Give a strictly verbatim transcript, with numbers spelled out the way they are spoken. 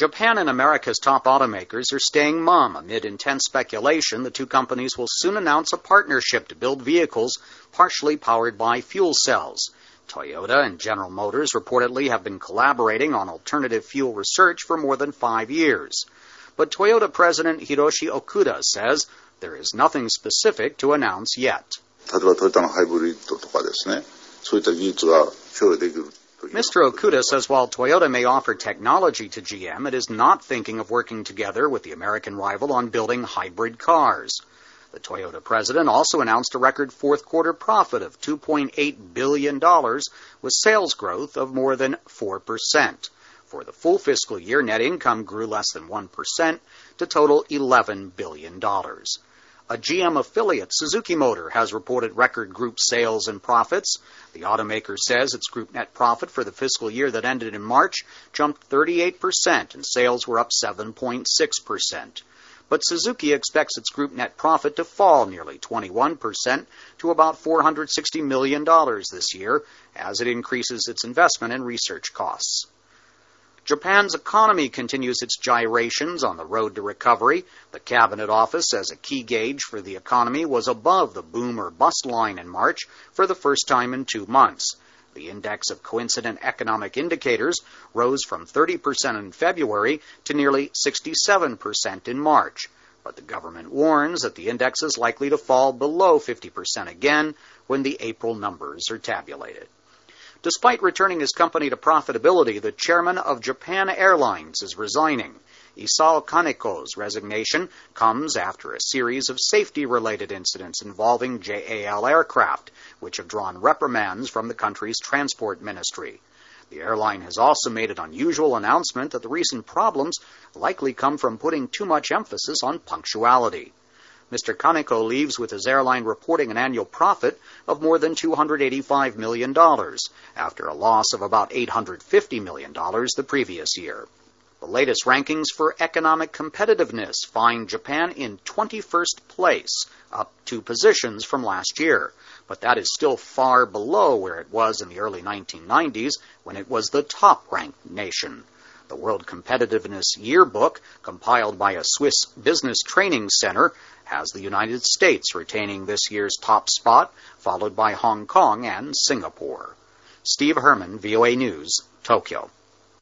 Japan and America's top automakers are staying mum amid intense speculation the two companies will soon announce a partnership to build vehicles partially powered by fuel cells. Toyota and General Motors reportedly have been collaborating on alternative fuel research for more than five years. But Toyota President Hiroshi Okuda says there is nothing specific to announce yet. 例えばトヨタのハイブリッドとかですね、そういった技術が供与できる。 Mister Okuda says while Toyota may offer technology to G M, it is not thinking of working together with the American rival on building hybrid cars. The Toyota president also announced a record fourth quarter profit of two point eight billion dollars with sales growth of more than four percent. For the full fiscal year, net income grew less than one percent to total eleven billion dollars. A G M affiliate, Suzuki Motor, has reported record group sales and profits. The automaker says its group net profit for the fiscal year that ended in March jumped thirty-eight percent and sales were up seven point six percent. But Suzuki expects its group net profit to fall nearly twenty-one percent to about four hundred sixty million dollars this year as it increases its investment in research costs. Japan's economy continues its gyrations on the road to recovery. The Cabinet Office says a key gauge for the economy was above the boom or bust line in March for the first time in two months. The index of coincident economic indicators rose from thirty percent in February to nearly sixty-seven percent in March. But the government warns that the index is likely to fall below fifty percent again when the April numbers are tabulated. Despite returning his company to profitability, the chairman of Japan Airlines is resigning. Isao Kaneko's resignation comes after a series of safety-related incidents involving J A L aircraft, which have drawn reprimands from the country's transport ministry. The airline has also made an unusual announcement that the recent problems likely come from putting too much emphasis on punctuality. Mister Kaneko leaves with his airline reporting an annual profit of more than two hundred eighty-five million dollars, after a loss of about eight hundred fifty million dollars the previous year. The latest rankings for economic competitiveness find Japan in twenty-first place, up two positions from last year. But that is still far below where it was in the early nineteen nineties, when it was the top-ranked nation. The World Competitiveness Yearbook, compiled by a Swiss business training center, has the United States retaining this year's top spot, followed by Hong Kong and Singapore. Steve Herman, V O A News, Tokyo.